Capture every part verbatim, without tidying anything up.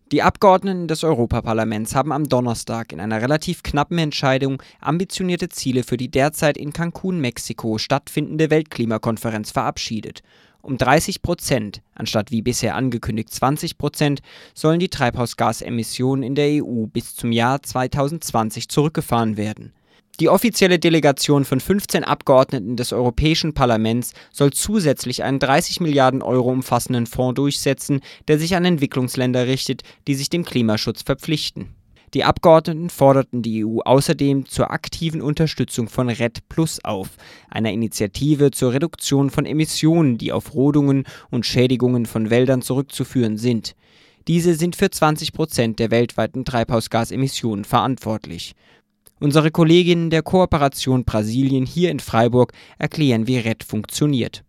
Die Abgeordneten des Europaparlaments haben am Donnerstag in einer relativ knappen Entscheidung ambitionierte Ziele für die derzeit in Cancún, Mexiko stattfindende Weltklimakonferenz verabschiedet. Um dreißig Prozent, anstatt wie bisher angekündigt zwanzig Prozent, sollen die Treibhausgasemissionen in der E U bis zum Jahr zweitausendzwanzig zurückgefahren werden. Die offizielle Delegation von fünfzehn Abgeordneten des Europäischen Parlaments soll zusätzlich einen dreißig Milliarden Euro umfassenden Fonds durchsetzen, der sich an Entwicklungsländer richtet, die sich dem Klimaschutz verpflichten. Die Abgeordneten forderten die E U außerdem zur aktiven Unterstützung von REDD Plus auf, einer Initiative zur Reduktion von Emissionen, die auf Rodungen und Schädigungen von Wäldern zurückzuführen sind. Diese sind für zwanzig Prozent der weltweiten Treibhausgasemissionen verantwortlich. Unsere Kolleginnen der Kooperation Brasilien hier in Freiburg erklären, wie REDD funktioniert.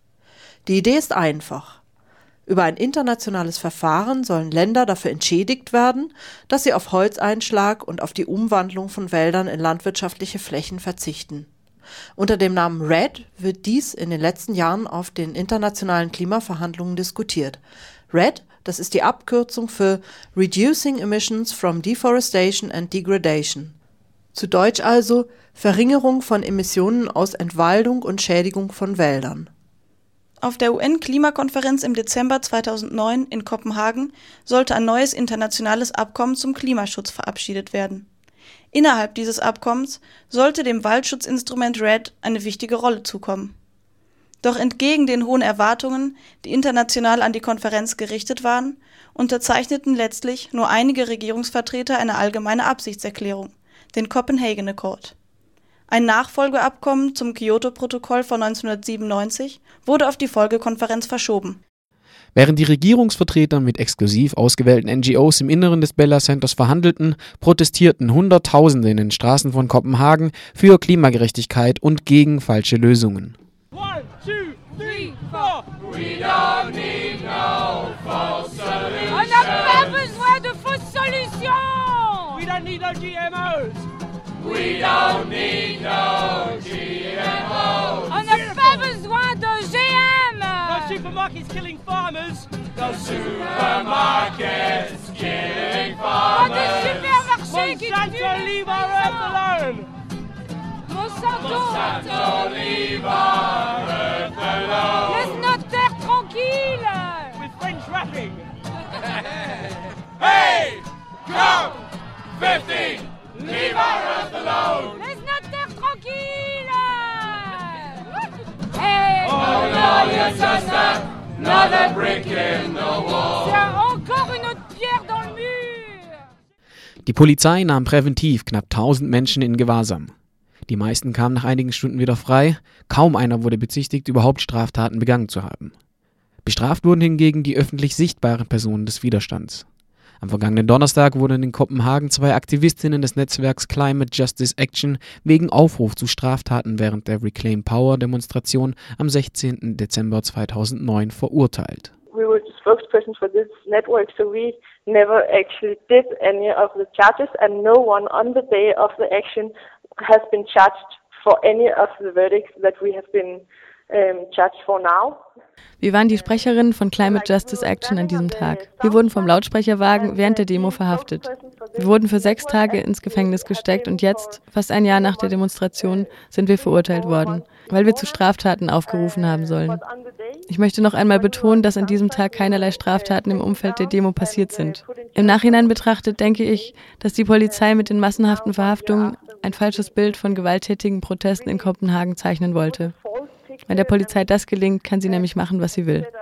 Die Idee ist einfach. Über ein internationales Verfahren sollen Länder dafür entschädigt werden, dass sie auf Holzeinschlag und auf die Umwandlung von Wäldern in landwirtschaftliche Flächen verzichten. Unter dem Namen REDD wird dies in den letzten Jahren auf den internationalen Klimaverhandlungen diskutiert. REDD, das ist die Abkürzung für Reducing Emissions from Deforestation and Degradation. Zu Deutsch also Verringerung von Emissionen aus Entwaldung und Schädigung von Wäldern. Auf der U N-Klimakonferenz im Dezember zweitausendneun in Kopenhagen sollte ein neues internationales Abkommen zum Klimaschutz verabschiedet werden. Innerhalb dieses Abkommens sollte dem Waldschutzinstrument REDD eine wichtige Rolle zukommen. Doch entgegen den hohen Erwartungen, die international an die Konferenz gerichtet waren, unterzeichneten letztlich nur einige Regierungsvertreter eine allgemeine Absichtserklärung, den Copenhagen Accord. Ein Nachfolgeabkommen zum Kyoto-Protokoll von neunzehnhundertsiebenundneunzig wurde auf die Folgekonferenz verschoben. Während die Regierungsvertreter mit exklusiv ausgewählten N G Os im Inneren des Bella Centers verhandelten, protestierten Hunderttausende in den Straßen von Kopenhagen für Klimagerechtigkeit und gegen falsche Lösungen. One, two, three, four. We don't need no false solutions. On n'a pas besoin de fausses solutions. We don't need no G M Os. We don't need no G M Os. On n'a pas besoin de G M. No supermarkets killing farmers. No supermarkets killing farmers. Pas de supermarchés qui tuent. Monsanto, leave our earth alone. Monsanto. Monsanto, leave our earth alone. Laisse notre terre tranquille. With French rapping. Hey, come, fifteen. Leave our earth alone. Laisse notre terre tranquille. Hey, oh no, it's just another brick in the wall. C'est encore une autre pierre dans le mur. Die Polizei nahm präventiv knapp tausend Menschen in Gewahrsam. Die meisten kamen nach einigen Stunden wieder frei. Kaum einer wurde bezichtigt, überhaupt Straftaten begangen zu haben. Bestraft wurden hingegen die öffentlich sichtbaren Personen des Widerstands. Am vergangenen Donnerstag wurden in Kopenhagen zwei Aktivistinnen des Netzwerks Climate Justice Action wegen Aufruf zu Straftaten während der Reclaim Power Demonstration am sechzehnten Dezember zweitausendneun verurteilt. We were the spokespersons for this network, so we never actually did any of the charges, and no one on the day of the action has been charged for any of the verdicts that we have been um, charged for now. Wir waren die Sprecherinnen von Climate Justice Action an diesem Tag. Wir wurden vom Lautsprecherwagen während der Demo verhaftet. Wir wurden für sechs Tage ins Gefängnis gesteckt und jetzt, fast ein Jahr nach der Demonstration, sind wir verurteilt worden, weil wir zu Straftaten aufgerufen haben sollen. Ich möchte noch einmal betonen, dass an diesem Tag keinerlei Straftaten im Umfeld der Demo passiert sind. Im Nachhinein betrachtet denke ich, dass die Polizei mit den massenhaften Verhaftungen ein falsches Bild von gewalttätigen Protesten in Kopenhagen zeichnen wollte. Wenn der Polizei das gelingt, kann sie nämlich machen, was sie will.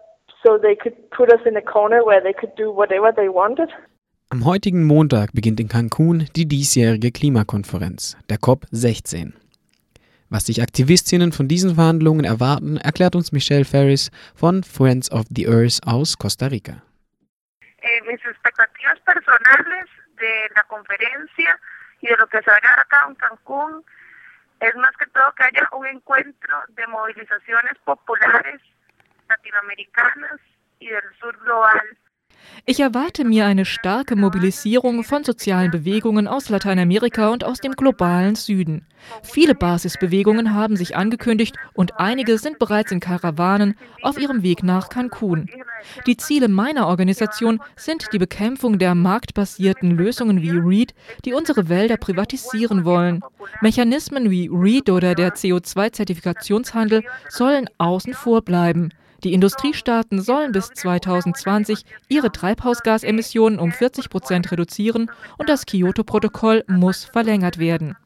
Am heutigen Montag beginnt in Cancún die diesjährige Klimakonferenz, der COP sechzehn. Was sich Aktivistinnen von diesen Verhandlungen erwarten, erklärt uns Michelle Ferris von Friends of the Earth aus Costa Rica. Eh, mis expectativas personales de la conferencia y de lo que se haga acá en Cancún es más que todo que haya un encuentro de movilizaciones populares latinoamericanas y del sur global. Ich erwarte mir eine starke Mobilisierung von sozialen Bewegungen aus Lateinamerika und aus dem globalen Süden. Viele Basisbewegungen haben sich angekündigt und einige sind bereits in Karawanen auf ihrem Weg nach Cancun. Die Ziele meiner Organisation sind die Bekämpfung der marktbasierten Lösungen wie REIT, die unsere Wälder privatisieren wollen. Mechanismen wie REIT oder der C O zwei Zertifikationshandel sollen außen vor bleiben. Die Industriestaaten sollen bis zweitausendzwanzig ihre Treibhausgasemissionen um vierzig Prozent reduzieren und das Kyoto-Protokoll muss verlängert werden.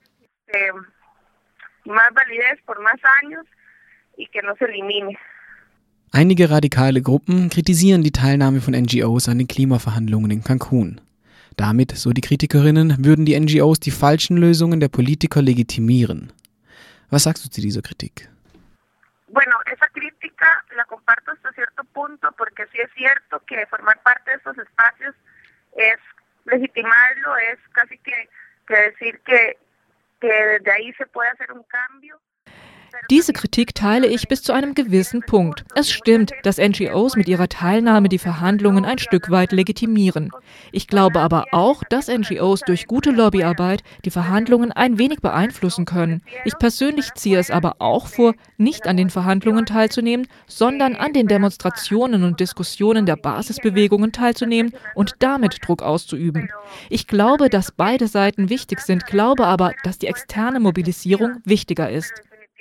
Einige radikale Gruppen kritisieren die Teilnahme von N G Os an den Klimaverhandlungen in Cancun. Damit, so die Kritikerinnen, würden die N G Os die falschen Lösungen der Politiker legitimieren. Was sagst du zu dieser Kritik? Bueno, esa crítica la comparto hasta cierto punto porque sí es cierto que formar parte de estos espacios es legitimarlo, es casi que, que decir que, que desde ahí se puede hacer un cambio. Diese Kritik teile ich bis zu einem gewissen Punkt. Es stimmt, dass N G Os mit ihrer Teilnahme die Verhandlungen ein Stück weit legitimieren. Ich glaube aber auch, dass N G Os durch gute Lobbyarbeit die Verhandlungen ein wenig beeinflussen können. Ich persönlich ziehe es aber auch vor, nicht an den Verhandlungen teilzunehmen, sondern an den Demonstrationen und Diskussionen der Basisbewegungen teilzunehmen und damit Druck auszuüben. Ich glaube, dass beide Seiten wichtig sind, glaube aber, dass die externe Mobilisierung wichtiger ist.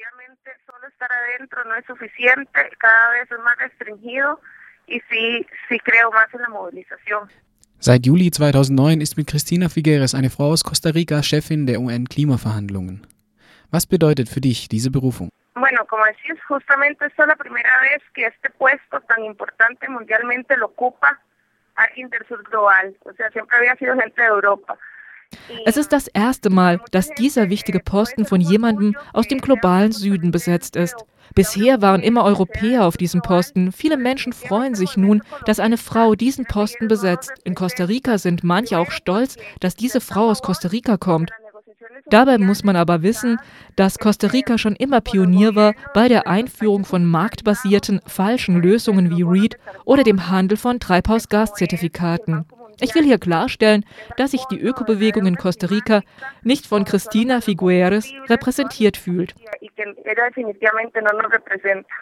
Estar adentro no es suficiente, cada vez es más restringido y sí, sí creo más en la movilización. Seit Juli zweitausendneun ist mit Cristina Figueres eine Frau aus Costa Rica Chefin der U N-Klimaverhandlungen. Was bedeutet für dich diese Berufung? Bueno, como decís, justamente esta es la primera vez que este puesto tan importante mundialmente lo ocupa alguien del sur global. O sea, siempre había sido gente de Europa. Es ist das erste Mal, dass dieser wichtige Posten von jemandem aus dem globalen Süden besetzt ist. Bisher waren immer Europäer auf diesem Posten. Viele Menschen freuen sich nun, dass eine Frau diesen Posten besetzt. In Costa Rica sind manche auch stolz, dass diese Frau aus Costa Rica kommt. Dabei muss man aber wissen, dass Costa Rica schon immer Pionier war bei der Einführung von marktbasierten, falschen Lösungen wie REIT oder dem Handel von Treibhausgaszertifikaten. Ich will hier klarstellen, dass sich die Ökobewegung in Costa Rica nicht von Cristina Figueres repräsentiert fühlt.